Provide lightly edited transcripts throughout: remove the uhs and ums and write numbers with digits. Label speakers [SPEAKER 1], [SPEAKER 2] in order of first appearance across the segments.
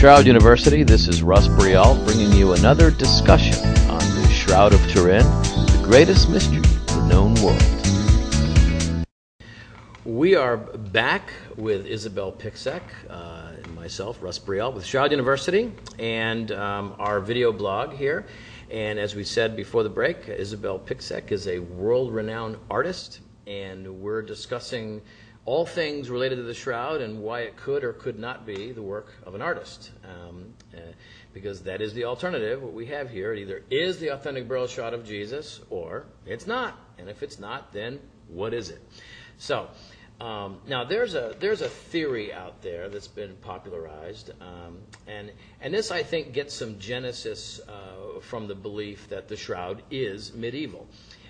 [SPEAKER 1] Shroud University, this is Russ Brial bringing you another discussion on the Shroud of Turin, the greatest mystery of the known world. We are back with Isabel Pixek and myself, Russ Brial, with Shroud University and our video blog here. And as we said before the break, Isabel Pixek is a world-renowned artist, and we're discussing all things related to the Shroud and why it could or could not be the work of an artist. Because that is the alternative. What we have here, it either is the authentic burial shroud of Jesus or it's not. And if it's not, then what is it? So now there's a theory out there that's been popularized, and this I think gets some genesis from the belief that the Shroud is medieval,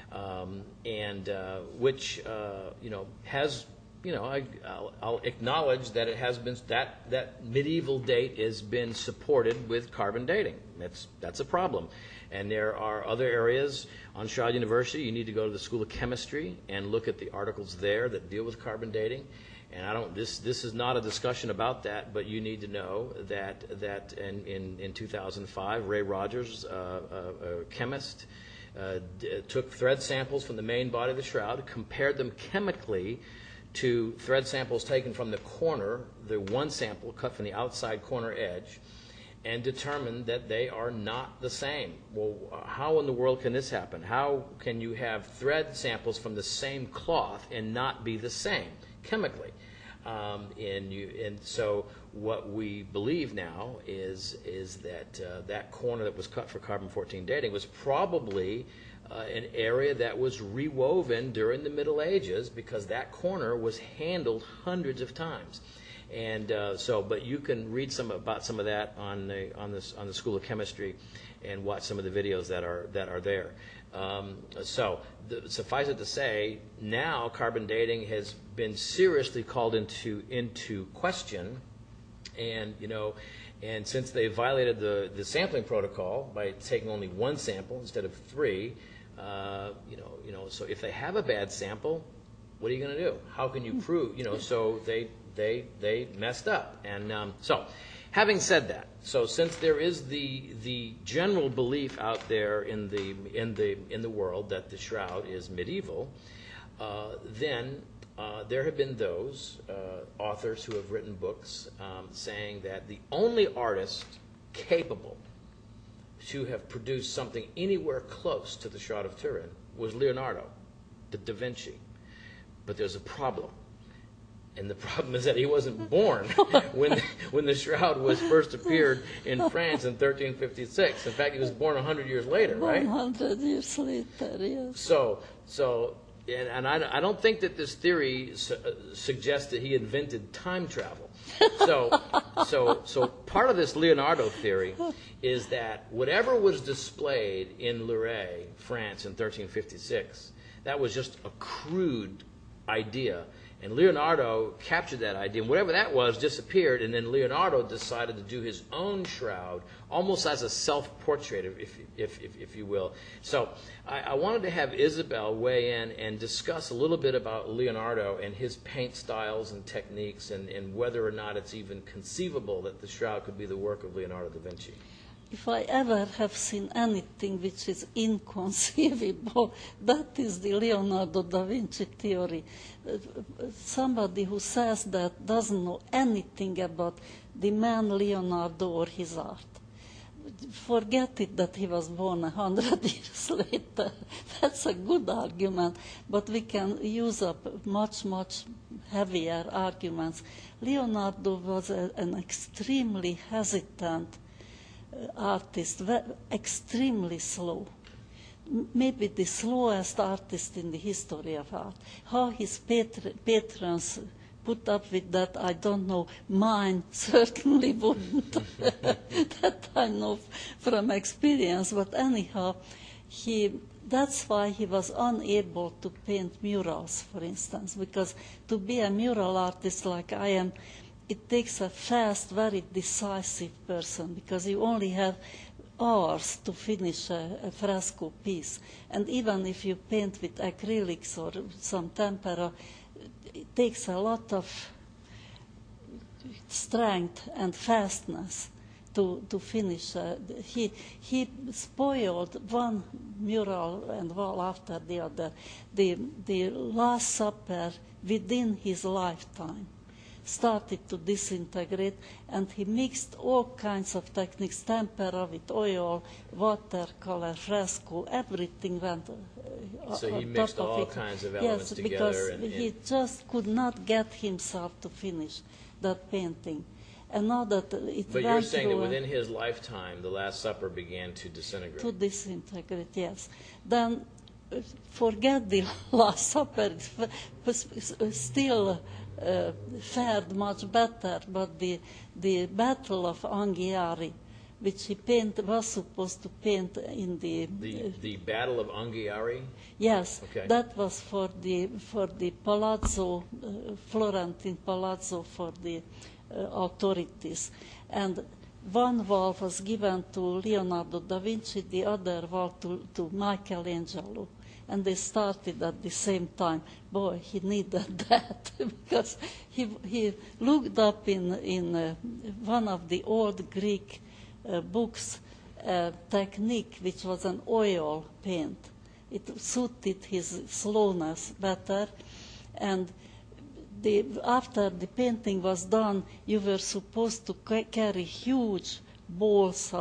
[SPEAKER 1] and which has. I'll acknowledge that it has been that medieval date has been supported with carbon dating. That's a problem, and there are other areas on Shroud University. You need to go to the School of Chemistry and look at the articles there that deal with carbon dating. And this is not a discussion about that, but you need to know that in 2005, Ray Rogers, a chemist, took thread samples from the main body of the Shroud, compared them chemically to thread samples taken from the corner, the one sample cut from the outside corner edge, and determined that they are not the same. Well, how in the world can this happen? How can you have thread samples from the same cloth and not be the same chemically? And so what we believe now is that that corner that was cut for carbon-14 dating was probably an area that was rewoven during the Middle Ages, because that corner was handled hundreds of times. And but you can read about some of that on the School of Chemistry, and watch some of the videos that are there. Suffice it to say, now carbon dating has been seriously called into question, and and since they violated the sampling protocol by taking only one sample instead of three. So if they have a bad sample, what are you going to do? How can you prove? So they messed up. And so, having said that, so since there is the general belief out there in the world that the Shroud is medieval, then there have been those authors who have written books saying that the only artist capable to have produced something anywhere close to the Shroud of Turin was Leonardo da Vinci. But there's a problem. And the problem is that he wasn't born when the Shroud was first appeared in France in 1356. In fact, he was born 100 years later, right?
[SPEAKER 2] 100 years later, yes.
[SPEAKER 1] So and I don't think that this theory suggests that he invented time travel. So part of this Leonardo theory is that whatever was displayed in Lourdes, France in 1356, that was just a crude idea. And Leonardo captured that idea, and whatever that was disappeared, and then Leonardo decided to do his own shroud, almost as a self-portrait, if you will. So I wanted to have Isabel weigh in and discuss a little bit about Leonardo and his paint styles and techniques, and whether or not it's even conceivable that the shroud could be the work of Leonardo da Vinci.
[SPEAKER 2] If I ever have seen anything which is inconceivable, that is the Leonardo da Vinci theory. Somebody who says that doesn't know anything about the man Leonardo or his art. Forget it that he was born 100 years later. That's a good argument, but we can use up much, much heavier arguments. Leonardo was an extremely hesitant artist, extremely slow. Maybe the slowest artist in the history of art. How his patrons put up with that, I don't know. Mine certainly wouldn't. That I know from experience. But anyhow, that's why he was unable to paint murals, for instance, because to be a mural artist like I am, it takes a fast, very decisive person, because you only have hours to finish a fresco piece. And even if you paint with acrylics or some tempera, it takes a lot of strength and fastness. to finish. He spoiled one mural and wall after the other. The Last Supper within his lifetime started to disintegrate, and he mixed all kinds of techniques, tempera with oil, watercolor, fresco, everything went
[SPEAKER 1] So he
[SPEAKER 2] on
[SPEAKER 1] mixed
[SPEAKER 2] top of
[SPEAKER 1] all
[SPEAKER 2] it.
[SPEAKER 1] kinds of elements
[SPEAKER 2] Yes,
[SPEAKER 1] together.
[SPEAKER 2] because he just could not get himself to finish that painting. And now that it
[SPEAKER 1] But
[SPEAKER 2] went
[SPEAKER 1] you're saying that
[SPEAKER 2] through
[SPEAKER 1] within his lifetime, the Last Supper began to disintegrate.
[SPEAKER 2] to disintegrate, yes. Then forget the Last Supper, it still fared much better, but the Battle of Anghiari, which he was supposed to paint in
[SPEAKER 1] The Battle of Anghiari?
[SPEAKER 2] yes,
[SPEAKER 1] Okay.
[SPEAKER 2] that was for the Palazzo, Florentine Palazzo, for the authorities. And one wall was given to Leonardo da Vinci, the other wall to Michelangelo. And they started at the same time. Boy, he needed that because he looked up in one of the old Greek books technique, which was an oil paint. It suited his slowness better, and after the painting was done, you were supposed to carry huge bowls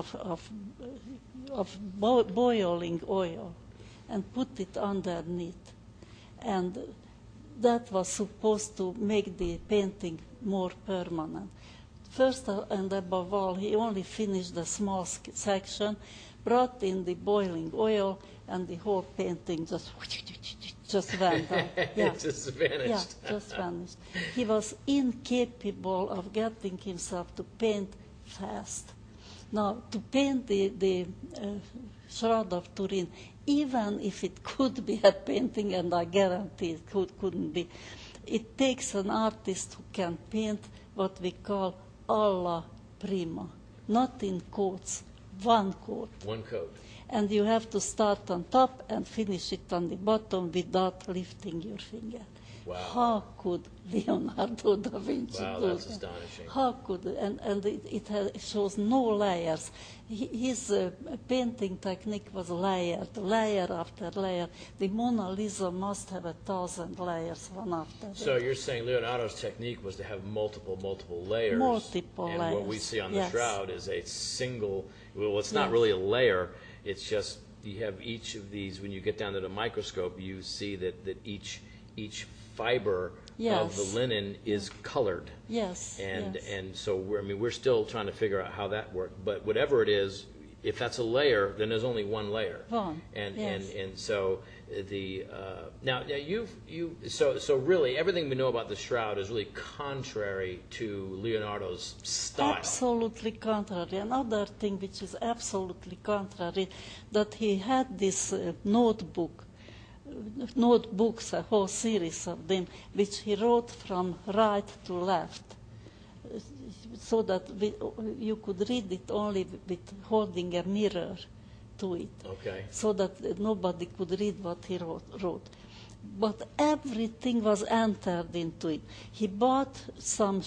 [SPEAKER 2] of boiling oil and put it underneath. And that was supposed to make the painting more permanent. First and above all, he only finished the small section, brought in the boiling oil, and the whole painting just went out. Yeah.
[SPEAKER 1] It just vanished.
[SPEAKER 2] Yeah, just vanished. He was incapable of getting himself to paint fast. Now, to paint the Shroud of Turin, even if it could be a painting, and I guarantee it couldn't be, it takes an artist who can paint what we call alla prima, not in coats, one coat.
[SPEAKER 1] One coat.
[SPEAKER 2] And you have to start on top and finish it on the bottom without lifting your finger.
[SPEAKER 1] Wow.
[SPEAKER 2] How could Leonardo da Vinci do
[SPEAKER 1] That's
[SPEAKER 2] that?
[SPEAKER 1] astonishing.
[SPEAKER 2] How could, and it shows no layers. His painting technique was layered, layer after layer. The Mona Lisa must have 1,000 layers, one after the
[SPEAKER 1] So you're saying Leonardo's technique was to have multiple layers.
[SPEAKER 2] Multiple
[SPEAKER 1] and
[SPEAKER 2] layers.
[SPEAKER 1] what we see on the
[SPEAKER 2] Yes.
[SPEAKER 1] shroud is a single, well, it's not
[SPEAKER 2] Yes.
[SPEAKER 1] really a layer, it's just you have each of these, when you get down to the microscope, you see that each fiber of
[SPEAKER 2] Yes.
[SPEAKER 1] the linen is colored.
[SPEAKER 2] Yes.
[SPEAKER 1] And
[SPEAKER 2] yes.
[SPEAKER 1] and so we're still trying to figure out how that worked. But whatever it is, if that's a layer, then there's only one layer.
[SPEAKER 2] One,
[SPEAKER 1] And
[SPEAKER 2] yes.
[SPEAKER 1] and so the now so really everything we know about the shroud is really contrary to Leonardo's style.
[SPEAKER 2] Absolutely contrary. Another thing which is absolutely contrary, that he had this notebooks, a whole series of them, which he wrote from right to left, so that you could read it only with holding a mirror to it,
[SPEAKER 1] Okay.
[SPEAKER 2] so that nobody could read what he wrote. But everything was entered into it. He bought some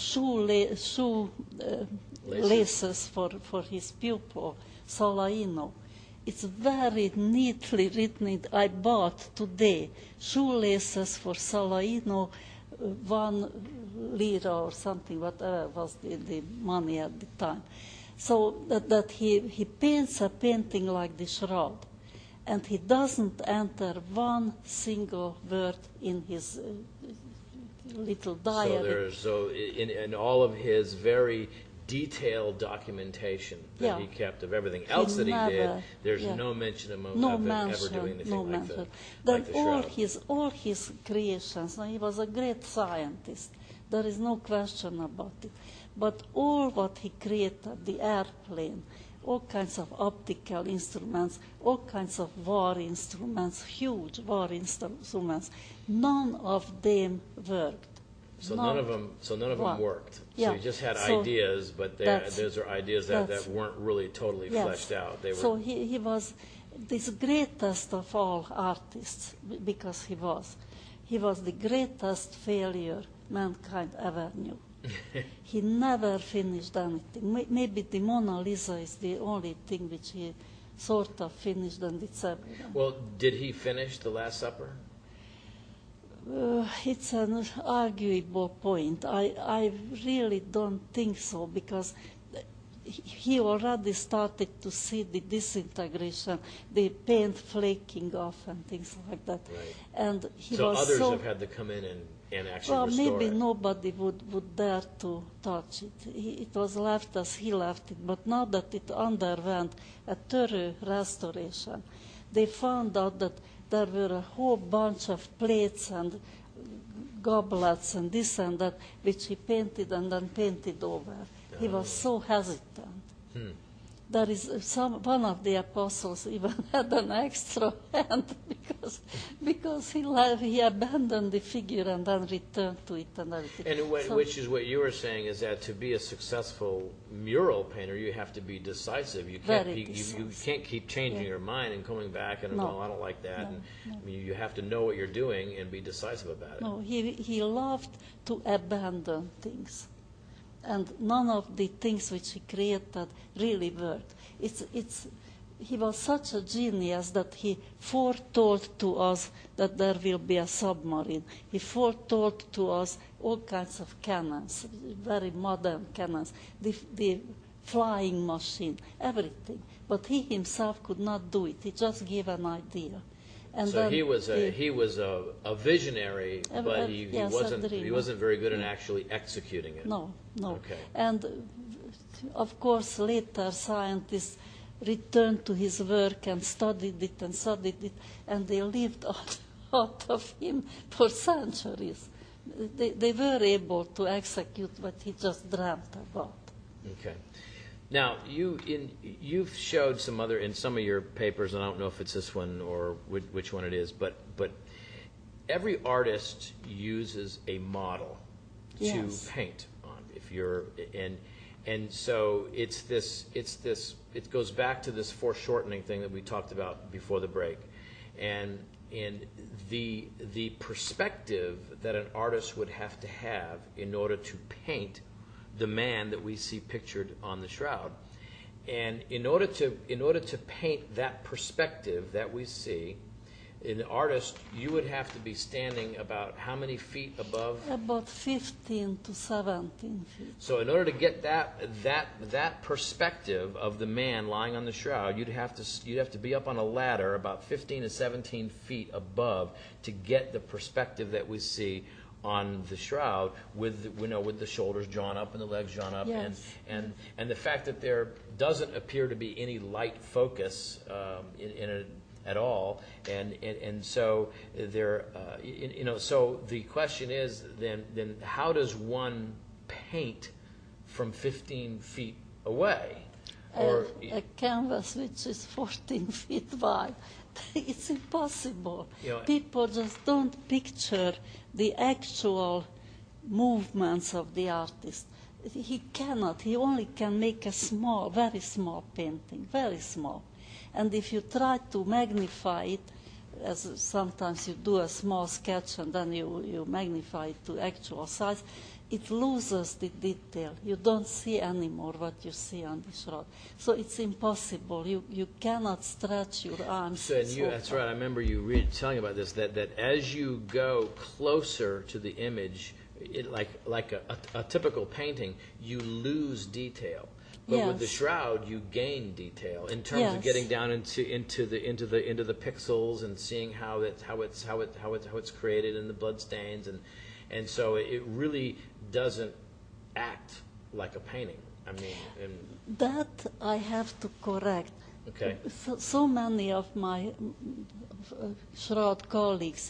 [SPEAKER 2] laces for his pupil, Solaino. It's very neatly written. I bought today shoelaces for Solaino, 1 lira or something, whatever was the money at the time. So that he paints a painting like the shroud, and he doesn't enter one single word in his little diary.
[SPEAKER 1] So in all of his very detailed documentation that
[SPEAKER 2] Yeah.
[SPEAKER 1] he kept of everything else that he did,
[SPEAKER 2] never-
[SPEAKER 1] there's
[SPEAKER 2] yeah.
[SPEAKER 1] no mention of him
[SPEAKER 2] No
[SPEAKER 1] ever
[SPEAKER 2] mention,
[SPEAKER 1] doing anything
[SPEAKER 2] no
[SPEAKER 1] like
[SPEAKER 2] mention.
[SPEAKER 1] the
[SPEAKER 2] Then
[SPEAKER 1] shroud.
[SPEAKER 2] all his creations. Now, he was a great scientist. There is no question about it. But all what he created, the airplane, all kinds of optical instruments, all kinds of war instruments, huge war instruments, none of them worked.
[SPEAKER 1] So none of them
[SPEAKER 2] one.
[SPEAKER 1] worked.
[SPEAKER 2] Yeah.
[SPEAKER 1] So he just had
[SPEAKER 2] So
[SPEAKER 1] ideas, but those are ideas that weren't really totally fleshed out. They were.
[SPEAKER 2] So he was this greatest of all artists, because he was the greatest failure mankind ever knew. He never finished anything. Maybe the Mona Lisa is the only thing which he sort of finished, and it's everything.
[SPEAKER 1] Well, did he finish The Last Supper?
[SPEAKER 2] It's an arguable point. I really don't think so, because he already started to see the disintegration, the paint flaking off and things like that.
[SPEAKER 1] Right.
[SPEAKER 2] And he
[SPEAKER 1] So
[SPEAKER 2] was
[SPEAKER 1] others
[SPEAKER 2] so,
[SPEAKER 1] have had to come in and actually
[SPEAKER 2] well,
[SPEAKER 1] restore
[SPEAKER 2] maybe
[SPEAKER 1] it.
[SPEAKER 2] nobody would dare to touch it. It was left as he left it. But now that it underwent a thorough restoration, they found out that there were a whole bunch of plates and goblets and this and that, which he painted and then painted over. He was so hesitant. There is one of the apostles even had an extra hand because he abandoned the figure and then returned to it and everything.
[SPEAKER 1] And which is what you were saying, is that to be a successful mural painter, you have to be decisive. You can't you can't keep changing your mind and coming back and well, I don't like that. I mean, you have to know what you're doing and be decisive about it.
[SPEAKER 2] No, he loved to abandon things. And none of the things which he created really worked. He was such a genius that he foretold to us that there will be a submarine. He foretold to us all kinds of cannons, very modern cannons, the flying machine, everything. But he himself could not do it. He just gave an idea. And
[SPEAKER 1] so he was a visionary, but he wasn't very good in actually executing it.
[SPEAKER 2] No.
[SPEAKER 1] Okay.
[SPEAKER 2] And of course later scientists returned to his work and studied it, and they lived out of him for centuries. They were able to execute what he just dreamt about.
[SPEAKER 1] Okay. Now, you've showed in some of your papers, and I don't know if it's this one or which one it is, but every artist uses a model to paint on. And so it goes back to this foreshortening thing that we talked about before the break, and the perspective that an artist would have to have in order to paint the man that we see pictured on the shroud. And in order to paint that perspective that we see, an artist, you would have to be standing about how many feet above?
[SPEAKER 2] About 15 to 17 feet.
[SPEAKER 1] So in order to get that perspective of the man lying on the shroud, you'd have to be up on a ladder about 15 to 17 feet above to get the perspective that we see on the shroud, with the shoulders drawn up and the legs drawn up, and the fact that there doesn't appear to be any light focus in it at all, and so there, so the question is then how does one paint from 15 feet away? Or
[SPEAKER 2] a canvas which is 14 feet wide. It's impossible. People just don't picture the actual movements of the artist. He cannot. He only can make a small, very small painting, very small. And if you try to magnify it, as sometimes you do a small sketch and then you magnify it to actual size, it loses the detail. You don't see anymore what you see on the shroud. So it's impossible. You cannot stretch your arms.
[SPEAKER 1] That's right. I remember you telling about this, that as you go closer to the image, like a typical painting, you lose detail. But with the shroud, you gain detail in terms of getting down into the pixels and seeing how it's created in the blood stains, and so it really doesn't act like a painting. I mean,
[SPEAKER 2] that I have to correct.
[SPEAKER 1] Okay.
[SPEAKER 2] So many of my shroud colleagues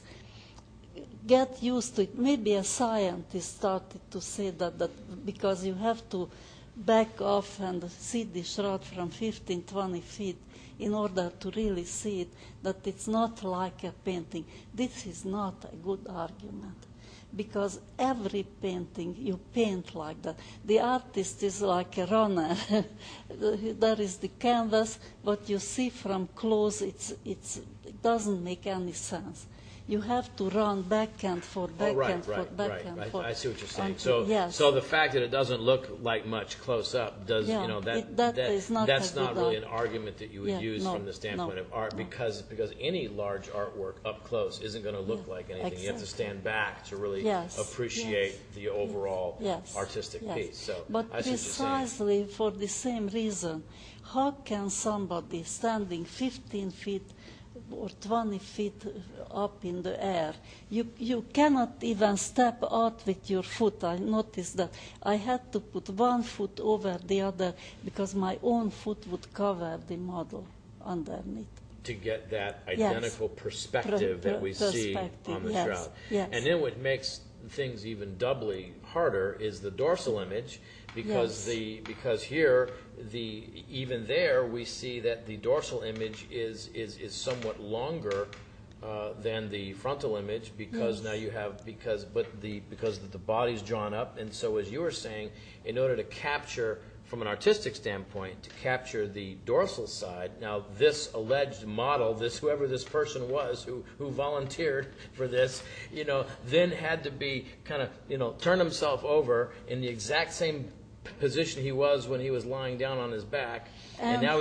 [SPEAKER 2] get used to it. Maybe a scientist started to say that because you have to back off and see the shroud from 15, 20 feet in order to really see it, that it's not like a painting. This is not a good argument, because every painting you paint like that. The artist is like a runner. There is the canvas. What you see from close, it doesn't make any sense. you have to run back and forth, back and forth, back and forth.
[SPEAKER 1] I see what you're saying.
[SPEAKER 2] Until,
[SPEAKER 1] So the fact that it doesn't look like much close up does,
[SPEAKER 2] Yeah,
[SPEAKER 1] you know,
[SPEAKER 2] is not
[SPEAKER 1] that's
[SPEAKER 2] a
[SPEAKER 1] not
[SPEAKER 2] good
[SPEAKER 1] really an argument that you would use
[SPEAKER 2] no,
[SPEAKER 1] from the standpoint
[SPEAKER 2] no,
[SPEAKER 1] of art,
[SPEAKER 2] no.
[SPEAKER 1] because any large artwork up close isn't going to look like anything. You have to
[SPEAKER 2] exactly.
[SPEAKER 1] stand back to really
[SPEAKER 2] Yes,
[SPEAKER 1] appreciate
[SPEAKER 2] yes,
[SPEAKER 1] the overall
[SPEAKER 2] yes,
[SPEAKER 1] artistic
[SPEAKER 2] yes.
[SPEAKER 1] piece. So
[SPEAKER 2] But
[SPEAKER 1] I see what you're saying.
[SPEAKER 2] precisely for the same reason, how can somebody standing 15 feet or 20 feet up in the air, you cannot even step out with your foot. I noticed that I had to put one foot over the other because my own foot would cover the model underneath.
[SPEAKER 1] To get that identical perspective that we see on the
[SPEAKER 2] yes,
[SPEAKER 1] shroud.
[SPEAKER 2] yes.
[SPEAKER 1] And then what makes things even doubly harder is the dorsal image, because
[SPEAKER 2] Yes.
[SPEAKER 1] because here even there we see that the dorsal image is somewhat longer than the frontal image, because
[SPEAKER 2] Yes.
[SPEAKER 1] now you have because the body's drawn up, and so as you were saying, in order to capture from an artistic standpoint, to capture the dorsal side. Now, this alleged model, whoever this person was who volunteered for this, then had to be kind of, turn himself over in the exact same position he was when he was lying down on his back, and now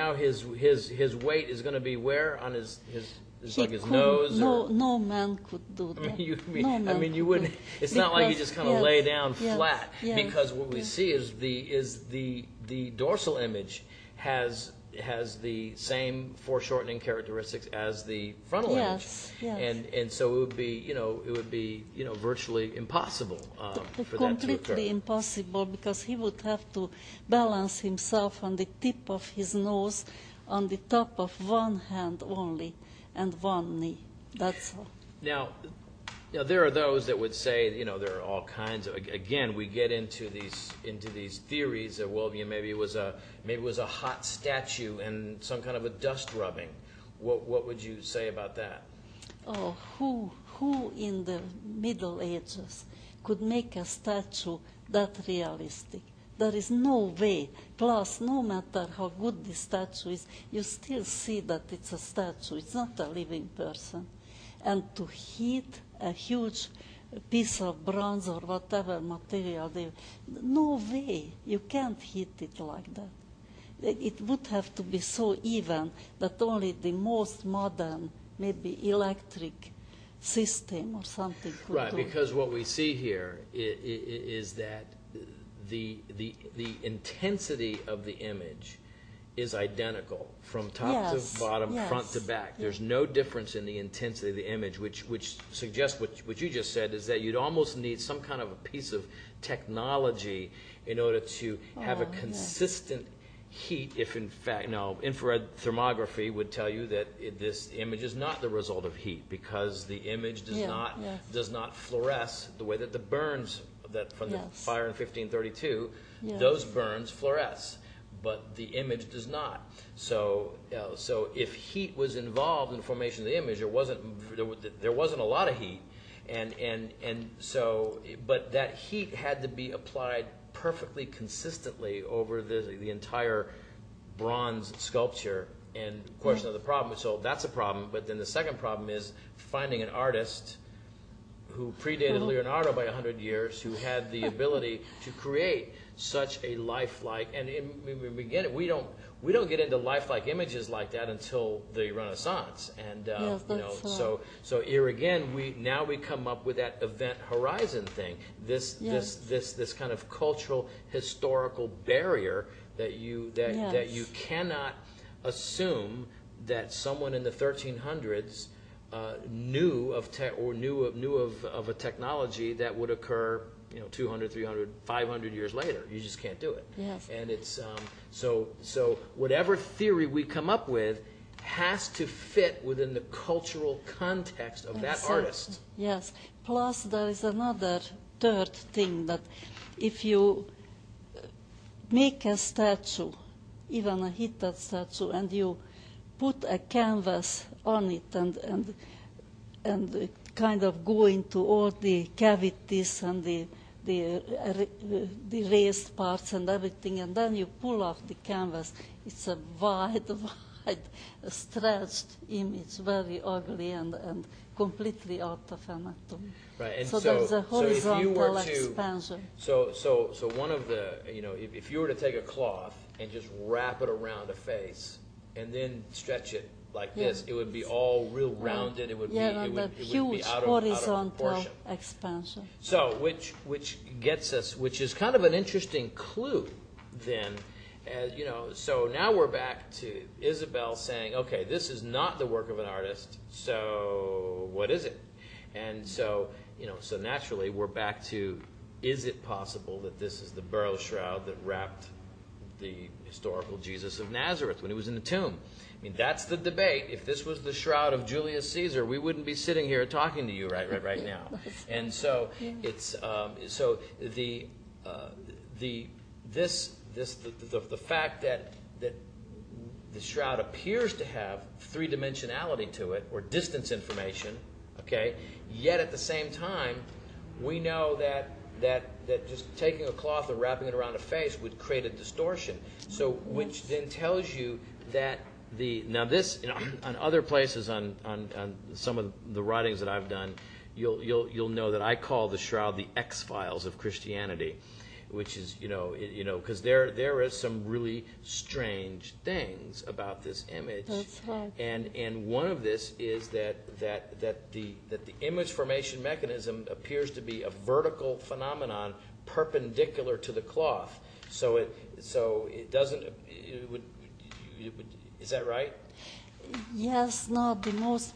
[SPEAKER 1] his weight is going to be where on his like his nose.
[SPEAKER 2] No man could do that.
[SPEAKER 1] You wouldn't. It's not like you just kind of lay down flat, because what we see is the dorsal image has the same foreshortening characteristics as the frontal image, and so it would be virtually impossible for that to occur.
[SPEAKER 2] Completely impossible, because he would have to balance himself on the tip of his nose, on the top of one hand only, and one knee. That's all.
[SPEAKER 1] Now, there are those that would say, there are all kinds of. Again, we get into these theories of, well, maybe it was a hot statue and some kind of a dust rubbing. What would you say about that?
[SPEAKER 2] Oh, who in the Middle Ages could make a statue that realistic? There is no way. Plus, no matter how good the statue is, you still see that it's a statue. It's not a living person. And to heat a huge piece of bronze or whatever material, no way. You can't heat it like that. It would have to be so even that only the most modern, maybe electric system or something could do.
[SPEAKER 1] Right, because what we see here is that the intensity of the image is identical from top to bottom, front to back. There's no difference in the intensity of the image, which suggests what you just said, is that you'd almost need some kind of a piece of technology in order to have a consistent heat. If in fact, infrared thermography would tell you that this image is not the result of heat, because the image does not fluoresce the way that the burns that from the fire in 1532, those burns fluoresce, but the image does not. So if heat was involved in the formation of the image, there wasn't a lot of heat, but that heat had to be applied perfectly consistently over the entire bronze sculpture. And of course, another problem. So that's a problem. But then the second problem is finding an artist who predated Leonardo by 100 years, who had the ability to create such a lifelike. And we don't get into lifelike images like that until the Renaissance. And so here again, we come up with that event horizon thing. This kind of cultural historical barrier that you cannot assume that someone in the 1300s knew of a technology that would occur 200, 300, 500 years later. You just can't do it.
[SPEAKER 2] Yes.
[SPEAKER 1] And it's so whatever theory we come up with has to fit within the cultural context of that artist.
[SPEAKER 2] Yes. Plus, there is another third thing, that if you make a statue, even a heated statue, and you put a canvas on it and kind of go into all the cavities and the raised parts and everything, and then you pull off the canvas, it's a wide stretched image, very ugly and completely out of anatomy.
[SPEAKER 1] Right, and
[SPEAKER 2] so there's a horizontal expansion.
[SPEAKER 1] So one of the, if you were to take a cloth and just wrap it around a face and then stretch it like this, it would be all real rounded. It would be out of
[SPEAKER 2] horizontal
[SPEAKER 1] proportion.
[SPEAKER 2] Expansion.
[SPEAKER 1] So which gets us, which is kind of an interesting clue then. So now we're back to Isabel saying, okay, this is not the work of an artist, so what is it? And so, so naturally we're back to, is it possible that this is the burial shroud that wrapped the historical Jesus of Nazareth when he was in the tomb? I mean, that's the debate. If this was the shroud of Julius Caesar, we wouldn't be sitting here talking to you right now. And so it's the fact that the shroud appears to have three-dimensionality to it, or distance information, okay, yet at the same time we know that just taking a cloth and wrapping it around a face would create a distortion. So which then tells you that this on other places on some of the writings that I've done, you'll know that I call the shroud the X-Files of Christianity, which is because there is some really strange things about this image.
[SPEAKER 2] That's right.
[SPEAKER 1] And one of this is that the image formation mechanism appears to be a vertical phenomenon perpendicular to the cloth. So it doesn't. Is that right?
[SPEAKER 2] Yes, no, the most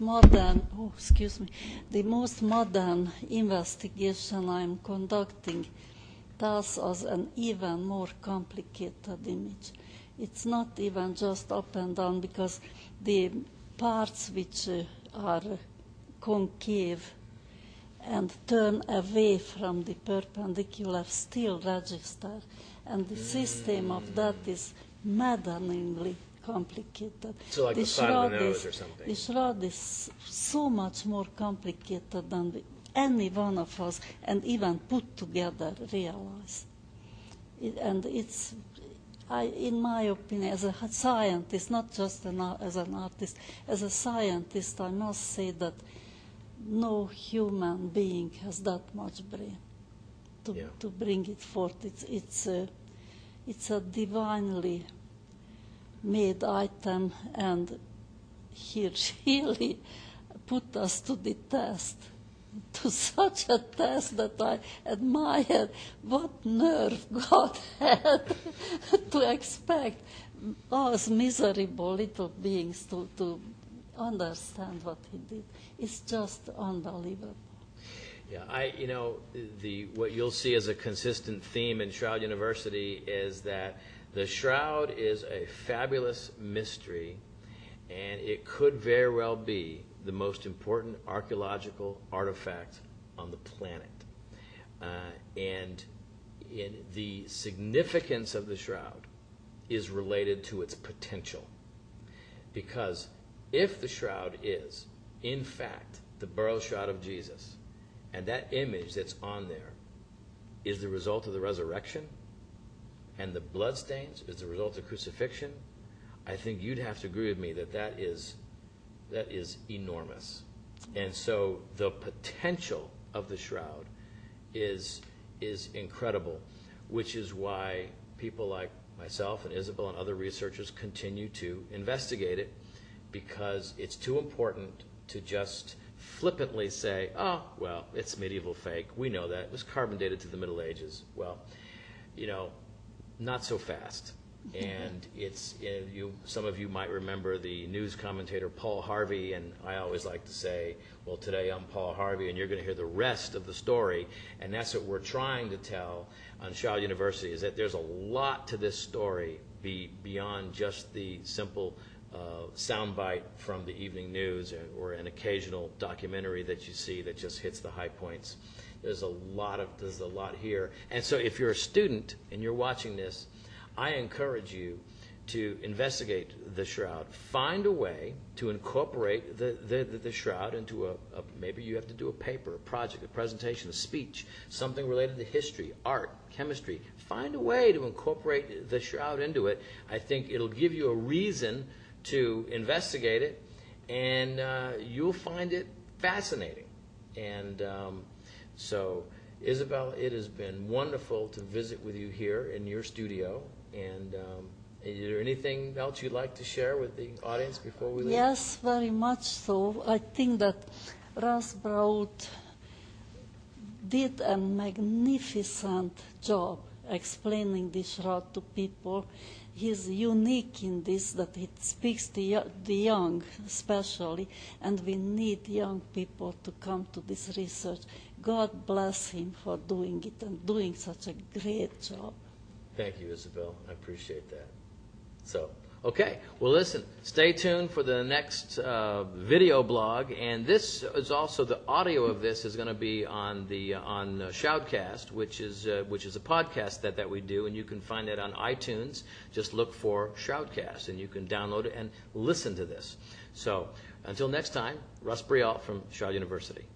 [SPEAKER 2] modern investigation I'm conducting tells us an even more complicated image. It's not even just up and down, because the parts which are concave and turn away from the perpendicular still register, and the system of that is maddeningly complicated.
[SPEAKER 1] So like the side of the nose or something.
[SPEAKER 2] The shroud is so much more complicated than any one of us, and even put together, realize. In my opinion, as a scientist, not just as an artist, as a scientist, I must say that no human being has that much brain to bring it forth. It's a divinely made item, and he really put us to the test, to such a test that I admire what nerve God had to expect us miserable little beings to understand what he did. It's just unbelievable.
[SPEAKER 1] Yeah, what you'll see as a consistent theme in Shroud University is that the shroud is a fabulous mystery, and it could very well be the most important archaeological artifact on the planet. And the significance of the shroud is related to its potential. Because if the shroud is, in fact, the burial shroud of Jesus, and that image that's on there is the result of the resurrection, and the bloodstains is the result of crucifixion, I think you'd have to agree with me that is enormous. And so the potential of the shroud is incredible, which is why people like myself and Isabel and other researchers continue to investigate it, because it's too important to just flippantly say, oh, well, it's medieval fake. We know that. It was carbon dated to the Middle Ages. Well, not so fast. And some of you might remember the news commentator Paul Harvey, and I always like to say, well, today I'm Paul Harvey, and you're going to hear the rest of the story. And that's what we're trying to tell on Shroud University, is that there's a lot to this story beyond just the simple soundbite from the evening news or an occasional documentary that you see that just hits the high points. There's a lot here. And so if you're a student and you're watching this, I encourage you to investigate the shroud. Find a way to incorporate the shroud into maybe you have to do a paper, a project, a presentation, a speech, something related to history, art, chemistry. Find a way to incorporate the shroud into it. I think it'll give you a reason to investigate it, and you'll find it fascinating. And so, Isabel, it has been wonderful to visit with you here in your studio. And is there anything else you'd like to share with the audience before we leave?
[SPEAKER 2] Yes, very much so. I think that Russ Braut did a magnificent job explaining the shroud to people. He's unique in this, that he speaks to the young especially, and we need young people to come to this research. God bless him for doing it and doing such a great job.
[SPEAKER 1] Thank you, Isabel. I appreciate that. So, okay. Well, listen, stay tuned for the next video blog, and this is also, the audio of this is going to be on the on Shoutcast, which is a podcast that we do, and you can find it on iTunes. Just look for Shoutcast, and you can download it and listen to this. So, until next time, Russ Briault from Stroud University.